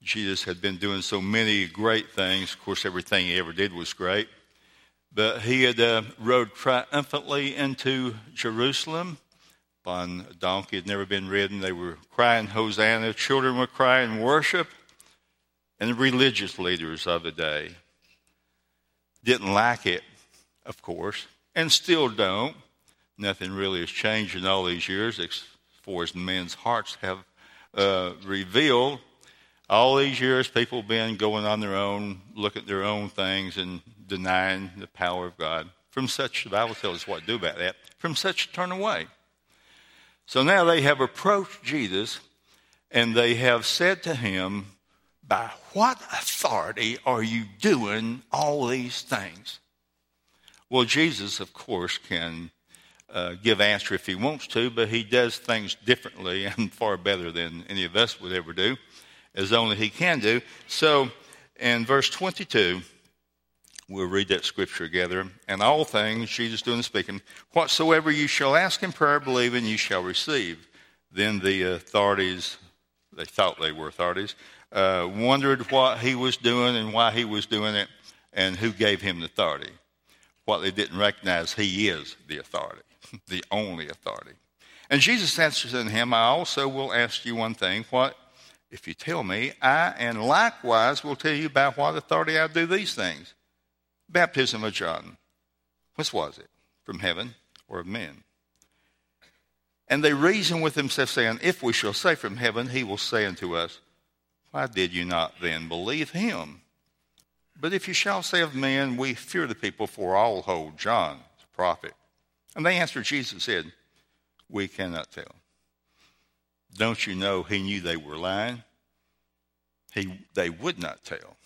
Jesus had been doing so many great things. Of course, everything he ever did was great. But he had rode triumphantly into Jerusalem on a donkey. Had never been ridden. They were crying Hosanna. Children were crying worship. And the religious leaders of the day didn't like it, of course, and still don't. Nothing really has changed in all these years as far as men's hearts have revealed. All these years, people have been going on their own, looking at their own things and denying the power of God. From such, the Bible tells us what to do about that. From such, turn away. So now they have approached Jesus, and they have said to him, by what authority are you doing all these things? Well, Jesus, of course, can give answer if he wants to, but he does things differently and far better than any of us would ever do, as only he can do. So in verse 22, we'll read that scripture together. And all things, Jesus doing the speaking, whatsoever you shall ask in prayer, believing, you shall receive. Then the authorities, they thought they were authorities, wondered what he was doing and why he was doing it and who gave him the authority. What they didn't recognize, he is the authority, the only authority. And Jesus answers unto him, I also will ask you one thing. What if you tell me, I and likewise will tell you by what authority I do these things? Baptism of John. Which was it? From heaven or of men? And they reason with themselves, saying, if we shall say from heaven, he will say unto us, why did you not then believe him? But if you shall say of men, we fear the people, for all hold John as a prophet. And they answered Jesus and said, we cannot tell. Don't you know he knew they were lying? They would not tell.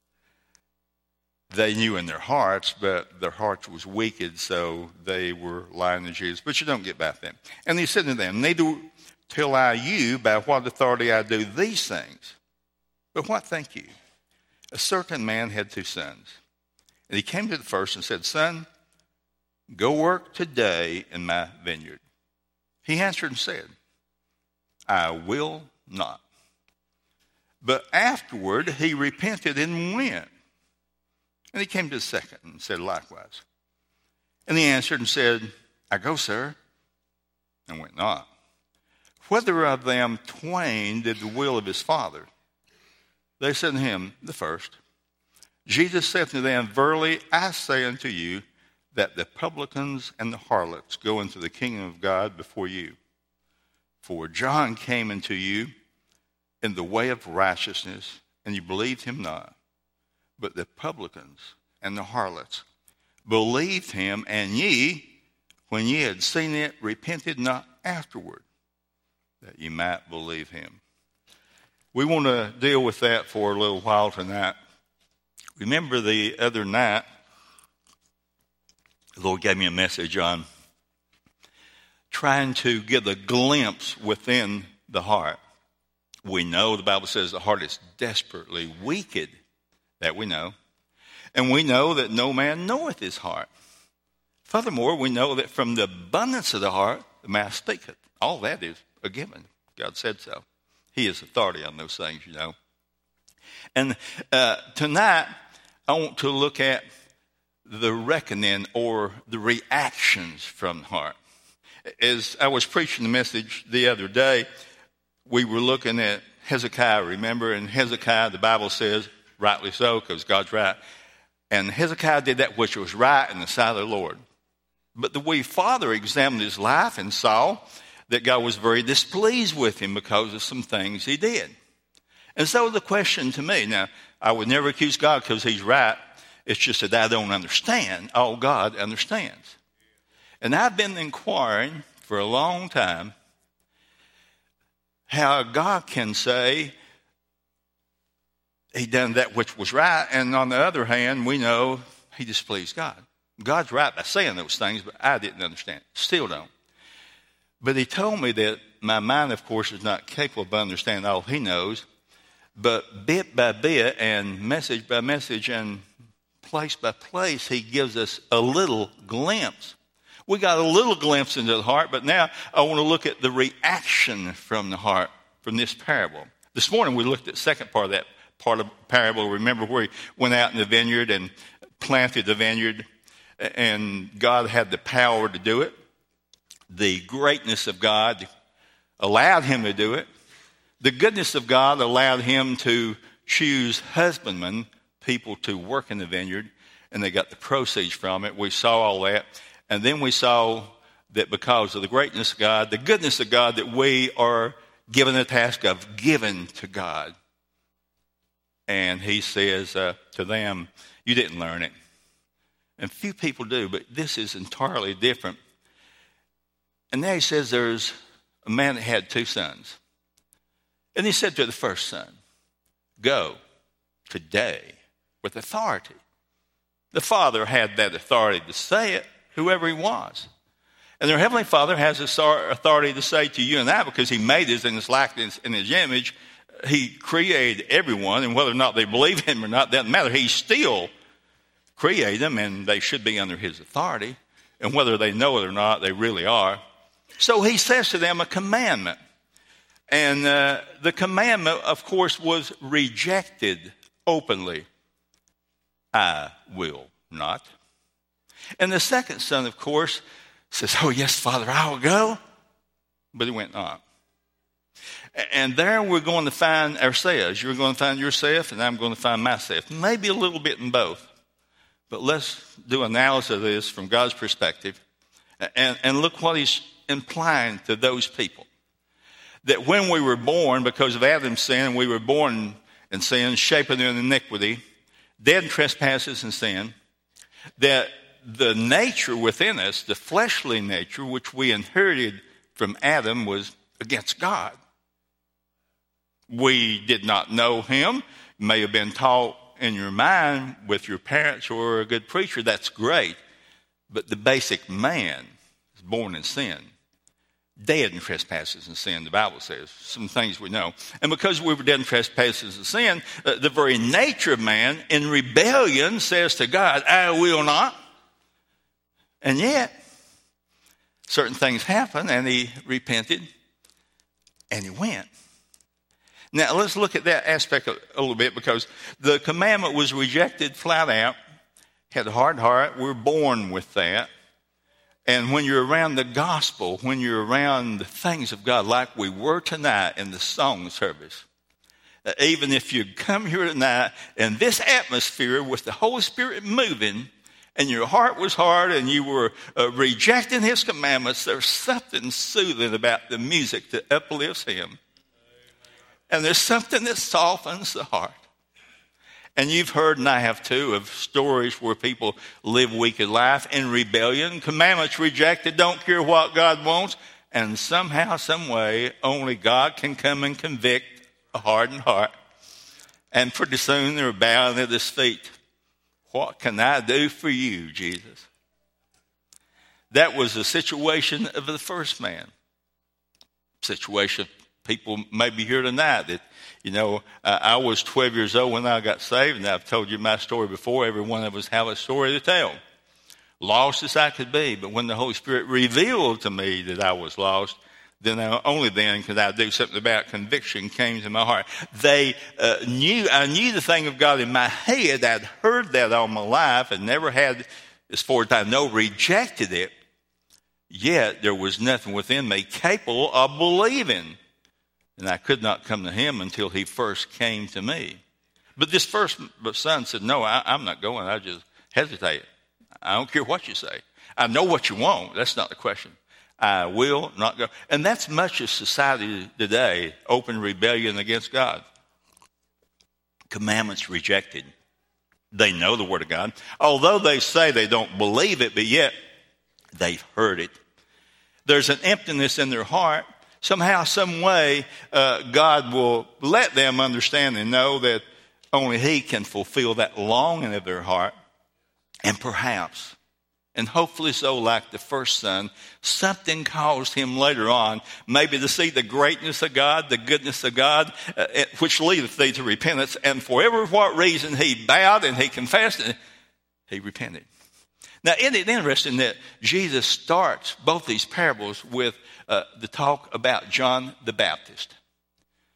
They knew in their hearts, but their hearts was wicked, so they were lying to Jesus. But you don't get by them. And he said to them, neither tell I you by what authority I do these things. But what think you? A certain man had 2 sons. And he came to the first and said, son, go work today in my vineyard. He answered and said, I will not. But afterward he repented and went. And he came to the second and said likewise. And he answered and said, I go, sir, and went not. Whether of them twain did the will of his father? They said to him, the first. Jesus said to them, verily I say unto you, that the publicans and the harlots go into the kingdom of God before you. For John came unto you in the way of righteousness, and you believed him not. But the publicans and the harlots believed him, and ye, when ye had seen it, repented not afterward, that ye might believe him. We want to deal with that for a little while tonight. Remember the other night, the Lord gave me a message on trying to get a glimpse within the heart. We know the Bible says the heart is desperately wicked. That we know. And we know that no man knoweth his heart. Furthermore, we know that from the abundance of the heart, the mouth speaketh. All that is a given. God said so. He is authority on those things, you know. And tonight, I want to look at the reckoning or the reactions from the heart. As I was preaching the message the other day, we were looking at Hezekiah, remember? And Hezekiah, the Bible says, rightly so, because God's right. And Hezekiah did that which was right in the sight of the Lord. But the wee father examined his life and saw that God was very displeased with him because of some things he did. And so the question to me, now, I would never accuse God because he's right. It's just that I don't understand all God understands. And I've been inquiring for a long time how God can say he done that which was right, and on the other hand, we know he displeased God. God's right by saying those things, but I didn't understand. Still don't. But he told me that my mind, of course, is not capable of understanding all he knows, but bit by bit and message by message and place by place, he gives us a little glimpse. We got a little glimpse into the heart, but now I want to look at the reaction from the heart from this parable. This morning we looked at the second part of that part of the parable. Remember where he went out in the vineyard and planted the vineyard, and God had the power to do it. The greatness of God allowed him to do it. The goodness of God allowed him to choose husbandmen, people to work in the vineyard, and they got the proceeds from it. We saw all that. And then we saw that because of the greatness of God, the goodness of God, that we are given the task of giving to God. And he says to them, you didn't learn it. And few people do, but this is entirely different. And now he says there's a man that had 2 sons. And he said to the first son, go today with authority. The father had that authority to say it, whoever he was. And their heavenly Father has authority to say to you and I, because he made us in his likeness, in his image. He created everyone, and whether or not they believe him or not, doesn't matter. He still created them, and they should be under his authority. And whether they know it or not, they really are. So he says to them a commandment. And the commandment, of course, was rejected openly. I will not. And the second son, of course, says, oh, yes, Father, I will go. But he went not. And there we're going to find ourselves. You're going to find yourself, and I'm going to find myself. Maybe a little bit in both. But let's do an analysis of this from God's perspective. And look what he's implying to those people. That when we were born, because of Adam's sin, we were born in sin, shapen in iniquity, dead in trespasses and sin, that the nature within us, the fleshly nature, which we inherited from Adam, was against God. We did not know him. You may have been taught in your mind with your parents or a good preacher. That's great. But the basic man is born in sin. Dead in trespasses and sin, the Bible says. Some things we know. And because we were dead in trespasses and sin, the very nature of man in rebellion says to God, I will not. And yet, certain things happened, and he repented, and he went. Now, let's look at that aspect a little bit, because the commandment was rejected flat out. Had a hard heart. We're born with that. And when you're around the gospel, when you're around the things of God, like we were tonight in the song service, even if you come here tonight in this atmosphere with the Holy Spirit moving, and your heart was hard and you were rejecting his commandments, there's something soothing about the music that uplifts him. And there's something that softens the heart. And you've heard, and I have too, of stories where people live wicked life in rebellion, commandments rejected, don't care what God wants, and somehow, some way, only God can come and convict a hardened heart. And pretty soon they're bowing at his feet. What can I do for you, Jesus? That was the situation of the first man. Situation people may be here tonight that, I was 12 years old when I got saved, and I've told you my story before. Every one of us have a story to tell. Lost as I could be, but when the Holy Spirit revealed to me that I was lost, then only then could I do something about it. Conviction came to my heart. I knew the thing of God in my head. I'd heard that all my life and never had, as far as I know, rejected it. Yet there was nothing within me capable of believing. And I could not come to him until he first came to me. But this first son said, no, I'm not going. I just hesitate. I don't care what you say. I know what you want. That's not the question. I will not go. And that's much of society today, open rebellion against God. Commandments rejected. They know the Word of God. Although they say they don't believe it, but yet they've heard it. There's an emptiness in their heart. Somehow, some way, God will let them understand and know that only he can fulfill that longing of their heart. And perhaps, and hopefully so, like the first son, something caused him later on maybe to see the greatness of God, the goodness of God, which leadeth thee to repentance. And for every what reason he bowed and he confessed and he repented. Now, isn't it interesting that Jesus starts both these parables with the talk about John the Baptist?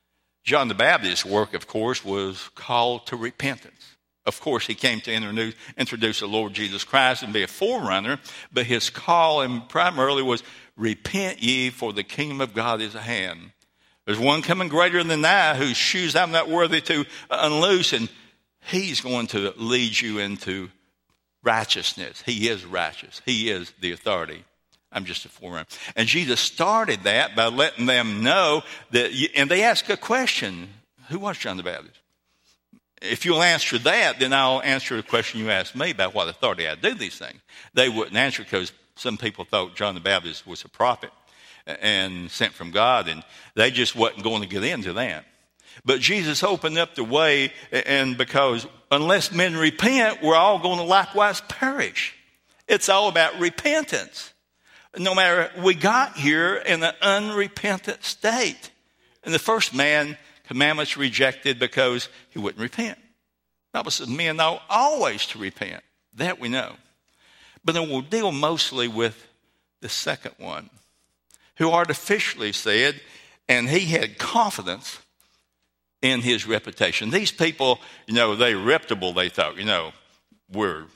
John the Baptist's work, of course, was called to repentance. Of course, he came to introduce the Lord Jesus Christ and be a forerunner, but his call primarily was, repent ye, for the kingdom of God is at hand. There's one coming greater than I, whose shoes I'm not worthy to unloose, and he's going to lead you into righteousness. He is righteous. He is the authority. I'm just a forerunner. And Jesus started that by letting them know that, and they asked a question. Who was John the Baptist? If you'll answer that, then I'll answer the question you asked me about what authority I do these things. They wouldn't answer because some people thought John the Baptist was a prophet and sent from God, and they just wasn't going to get into that. But Jesus opened up the way, and because unless men repent, we're all going to likewise perish. It's all about repentance. No matter, we got here in an unrepentant state. And the first man, commandments rejected because he wouldn't repent. That was men ought always to repent. That we know. But then we'll deal mostly with the second one, who artificially said, and he had confidence in his reputation. These people, they reputable, they thought, we're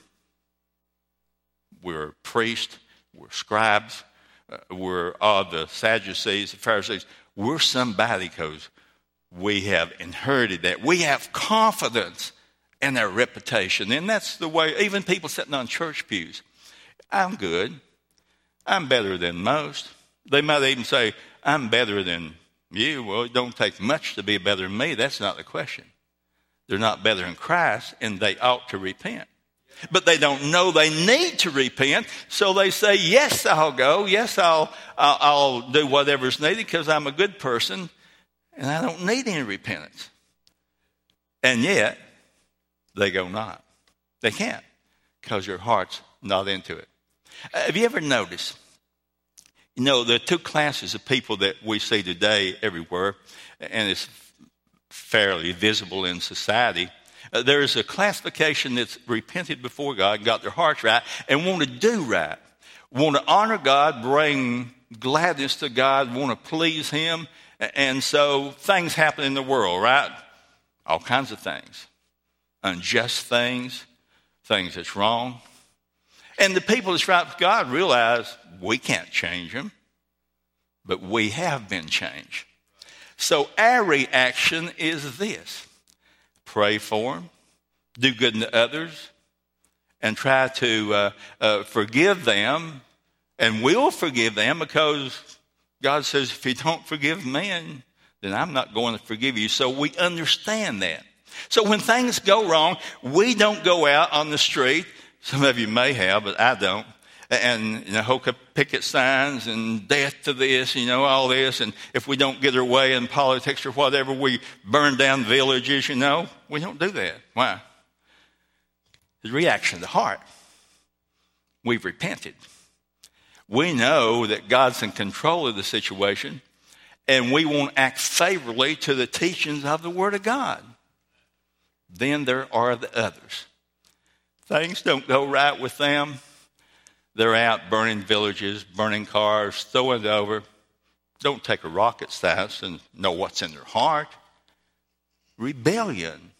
priests, we're scribes, we're all the Sadducees, the Pharisees. We're somebody because we have inherited that. We have confidence in our reputation. And that's the way, even people sitting on church pews. I'm good. I'm better than most. They might even say, I'm better than you. Well, it don't take much to be better than me. That's not the question. They're not better in Christ, and they ought to repent. But they don't know they need to repent, so they say, yes, I'll go. Yes, I'll do whatever's needed because I'm a good person, and I don't need any repentance. And yet, they go not. They can't because their heart's not into it. Have you ever noticed, there are two classes of people that we see today everywhere, and it's fairly visible in society. There's a classification that's repented before God, got their hearts right, and want to do right, want to honor God, bring gladness to God, want to please Him. And so things happen in the world, right? All kinds of things. Unjust things, things that's wrong. And the people that's right with God realize we can't change them, but we have been changed. So our reaction is this. Pray for them, do good to others, and try to forgive them, and we'll forgive them because God says, if you don't forgive men, then I'm not going to forgive you. So we understand that. So when things go wrong, we don't go out on the street. Some of you may have, but I don't. And hold up picket signs and death to this, all this. And if we don't get our way in politics or whatever, we burn down villages, We don't do that. Why? The reaction of the heart. We've repented. We know that God's in control of the situation, and we won't act favorably to the teachings of the Word of God. Then there are the others. Things don't go right with them. They're out burning villages, burning cars, throwing it over. Don't take a rocket science and know what's in their heart. Rebellion.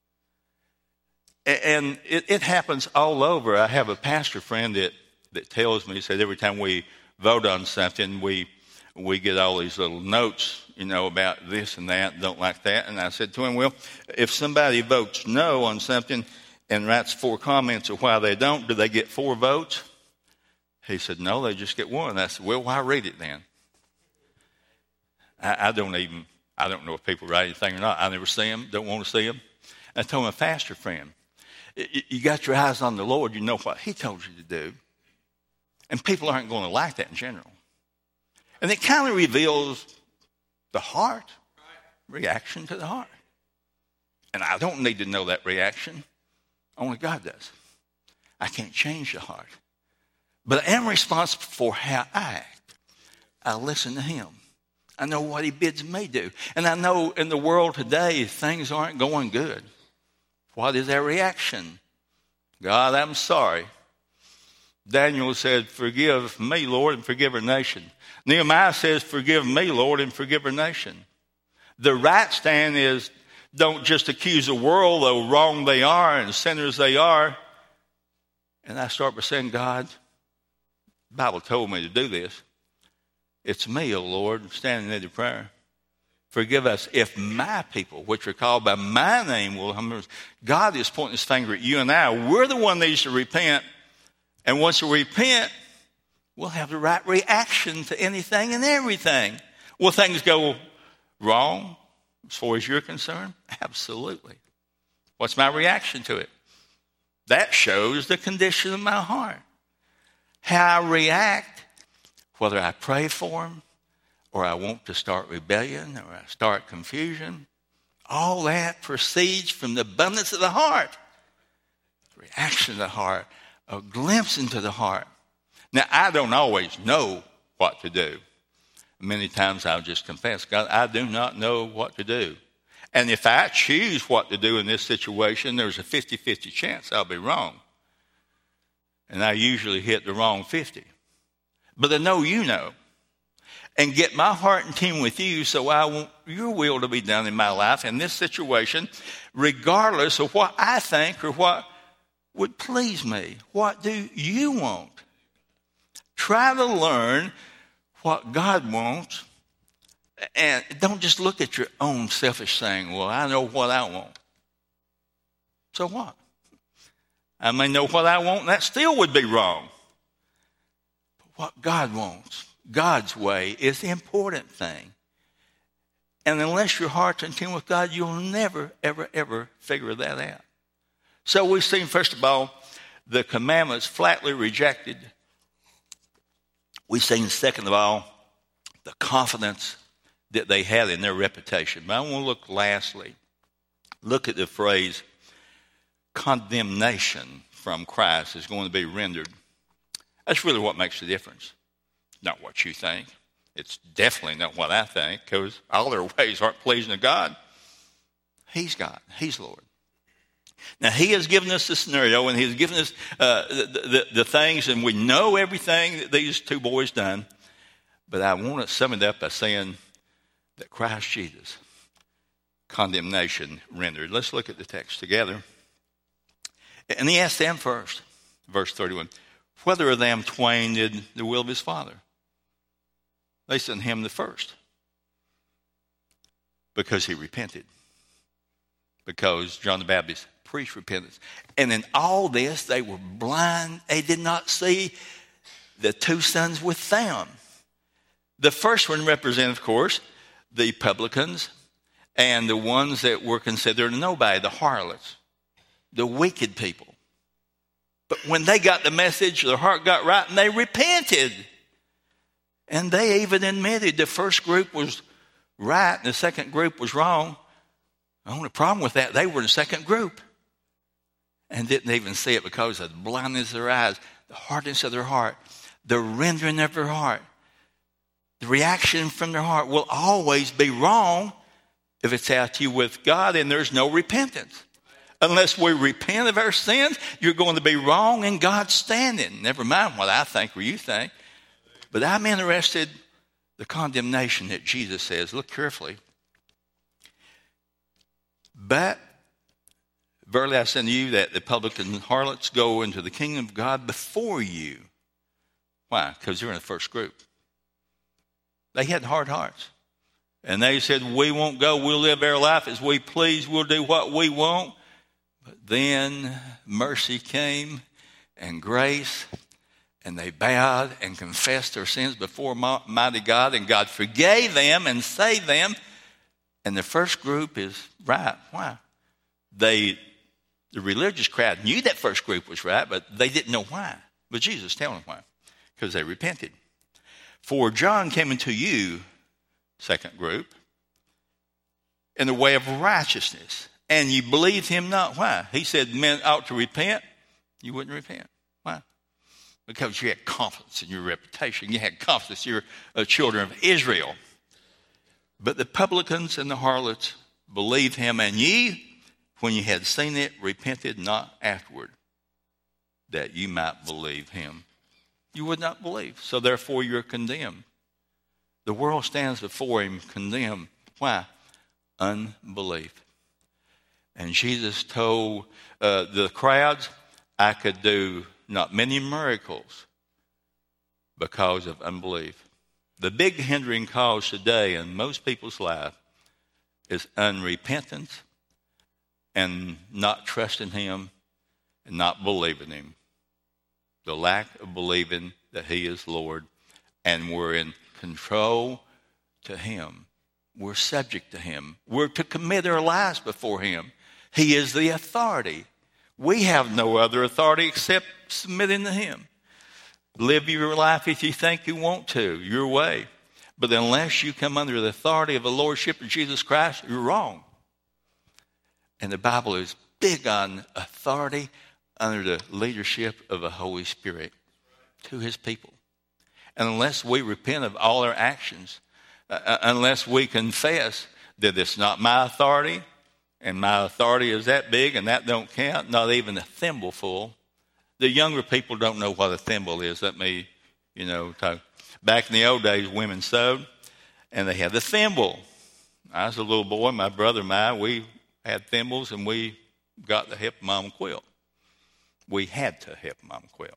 And it happens all over. I have a pastor friend that tells me, he said every time we vote on something, we get all these little notes, about this and that, don't like that. And I said to him, well, if somebody votes no on something and writes 4 comments of why they don't, do they get 4 votes? He said, no, they just get 1. I said, well, why read it then? I don't know if people write anything or not. I never see them, don't want to see them. I told my pastor friend, you got your eyes on the Lord, you know what He told you to do. And people aren't going to like that in general. And it kind of reveals the heart, reaction to the heart. And I don't need to know that reaction. Only God does. I can't change the heart. But I am responsible for how I act. I listen to Him. I know what He bids me do. And I know in the world today, things aren't going good. What is our reaction? God, I'm sorry. Daniel said, forgive me, Lord, and forgive our nation. Nehemiah says, forgive me, Lord, and forgive our nation. The right stand is don't just accuse the world, though wrong they are and sinners they are. And I start by saying, God, the Bible told me to do this. It's me, O Lord, standing in the prayer. Forgive us if my people, which are called by my name, will humble. God is pointing his finger at you and I. We're the one that needs to repent. And once we repent, we'll have the right reaction to anything and everything. Will things go wrong as far as you're concerned? Absolutely. What's my reaction to it? That shows the condition of my heart. How I react, whether I pray for them, or I want to start rebellion, or I start confusion, all that proceeds from the abundance of the heart. Reaction of the heart, a glimpse into the heart. Now, I don't always know what to do. Many times I'll just confess, God, I do not know what to do. And if I choose what to do in this situation, there's a 50-50 chance I'll be wrong. And I usually hit the wrong 50. But I know you know. And get my heart in tune with you so I want your will to be done in my life in this situation, regardless of what I think or what would please me. What do you want? Try to learn what God wants, and don't just look at your own selfish saying, well, I know what I want. So what? I may know what I want, and that still would be wrong. But what God wants, God's way, is the important thing. And unless your heart's in tune with God, you'll never, ever, ever figure that out. So we've seen, first of all, the commandments flatly rejected. We've seen, second of all, the confidence that they had in their reputation. But I want to look lastly, look at the phrase, condemnation from Christ is going to be rendered. That's really what makes the difference. Not what you think. It's definitely not what I think, because all their ways aren't pleasing to God. He's God. He's Lord. Now, he has given us the scenario, and he's given us the things, and we know everything that these two boys done. But I want to sum it up by saying that Christ Jesus, condemnation rendered. Let's look at the text together. And he asked them first, verse 31, whether of them twain did the will of his Father. They sent him the first because he repented. Because John the Baptist preached repentance. And in all this, they were blind. They did not see the two sons with them. The first one represented, of course, the publicans and the ones that were considered nobody, the harlots, the wicked people. But when they got the message, their heart got right and they repented. And they even admitted the first group was right and the second group was wrong. The only problem with that, they were in the second group and didn't even see it because of the blindness of their eyes, the hardness of their heart, the rendering of their heart. The reaction from their heart will always be wrong if it's out to you with God and there's no repentance. Unless we repent of our sins, you're going to be wrong in God's standing. Never mind what I think or you think. But I'm interested in the condemnation that Jesus says. Look carefully. But verily I say unto you that the publican harlots go into the kingdom of God before you. Why? Because they're in the first group. They had hard hearts. And they said, we won't go. We'll live our life as we please. We'll do what we want. But then mercy came and grace. And they bowed and confessed their sins before mighty God. And God forgave them and saved them. And the first group is right. Why? The religious crowd knew that first group was right, but they didn't know why. But Jesus told them why. Because they repented. For John came into you, second group, in the way of righteousness. And you believed him not. Why? He said men ought to repent. You wouldn't repent. Why? Because you had confidence in your reputation. You had confidence you're children of Israel. But the publicans and the harlots believed him, and ye, when you had seen it, repented not afterward, that you might believe him. You would not believe, so therefore you're condemned. The world stands before him condemned. Why? unbelief. And Jesus told the crowds, I could do not many miracles because of unbelief. The big hindering cause today in most people's life is unrepentance and not trusting him and not believing him. The lack of believing that he is Lord and we're in control to him. We're subject to him. We're to commit our lives before him. He is the authority. We have no other authority except submitting to him. Live your life if you think you want to, your way. But unless you come under the authority of the Lordship of Jesus Christ, you're wrong. And the Bible is big on authority under the leadership of the Holy Spirit to his people. And unless we repent of all our actions, unless we confess that it's not my authority, and my authority is that big and that don't count, not even a thimbleful. The younger people don't know what a thimble is. Let me, talk. Back in the old days, women sewed, and they had the thimble. I was a little boy, my brother and I, we had thimbles, and we got to help Mom quilt. We had to help Mom quilt.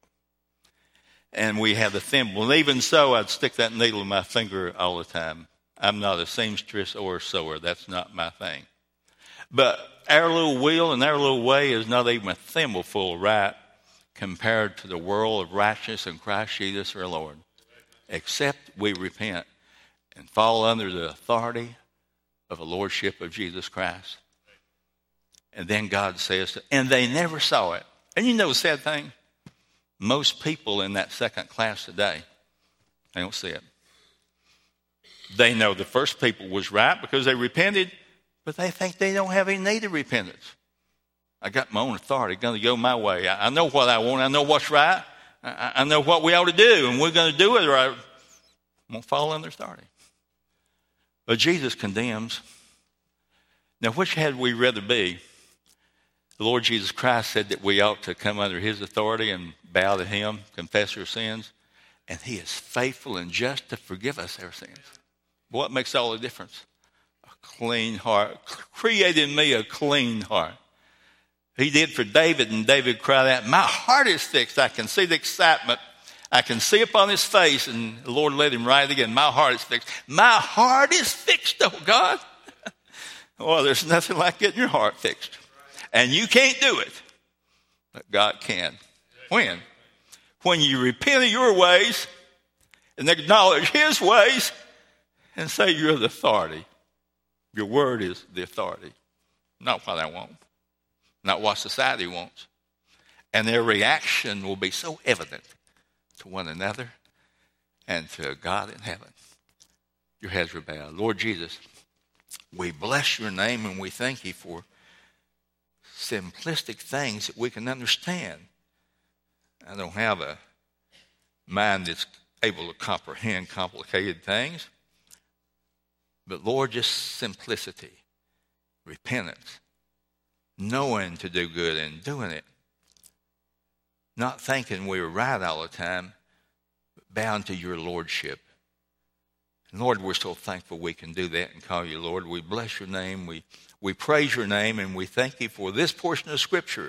And we had the thimble. And even so, I'd stick that needle in my finger all the time. I'm not a seamstress or a sewer. That's not my thing. But our little wheel and our little way is not even a thimbleful, right, compared to the world of righteousness in Christ Jesus our Lord. Except we repent and fall under the authority of the Lordship of Jesus Christ. And then God says, and they never saw it. And you know the sad thing? Most people in that second class today, they don't see it. They know the first people was right because they repented, but they think they don't have any need of repentance. I got my own authority, going to go my way. I know what I want. I know what's right. I know what we ought to do, and we're going to do it, or I won't fall under authority. But Jesus condemns. Now, which had we rather be? The Lord Jesus Christ said that we ought to come under his authority and bow to him, confess our sins, and he is faithful and just to forgive us our sins. What makes all the difference? A clean heart. Create in me a clean heart. He did for David, and David cried out, my heart is fixed. I can see the excitement. I can see upon his face, and the Lord let him write again. My heart is fixed. My heart is fixed, oh God. Well, there's nothing like getting your heart fixed. And you can't do it, but God can. When? When you repent of your ways and acknowledge his ways and say you're the authority. Your word is the authority. Not what I want. Not what society wants. And their reaction will be so evident to one another and to God in heaven. Your heads are bowed. Lord Jesus, we bless your name and we thank you for simplistic things that we can understand. I don't have a mind that's able to comprehend complicated things. But Lord, just simplicity, repentance, knowing to do good and doing it. Not thinking we were right all the time, but bound to your lordship. And Lord, we're so thankful we can do that and call you Lord. We bless your name. We praise your name, and we thank you for this portion of Scripture.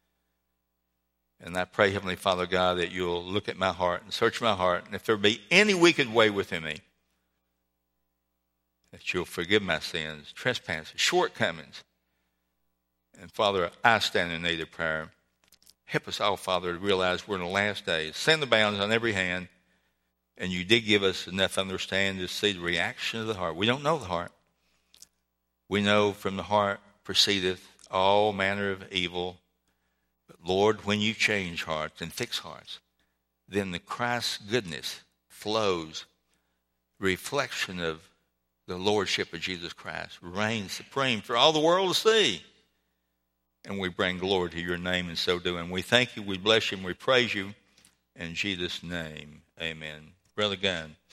And I pray, Heavenly Father God, that you'll look at my heart and search my heart. And if there be any wicked way within me, that you'll forgive my sins, trespasses, shortcomings. And Father, I stand in need of prayer. Help us all, Father, to realize we're in the last days. Send the bounds on every hand. And you did give us enough understanding to see the reaction of the heart. We don't know the heart. We know from the heart proceedeth all manner of evil. But Lord, when you change hearts and fix hearts, then the Christ's goodness flows. Reflection of the lordship of Jesus Christ reigns supreme for all the world to see. And we bring glory to your name in so doing. We thank you, we bless you, and we praise you. In Jesus' name, amen. Brother Gunn.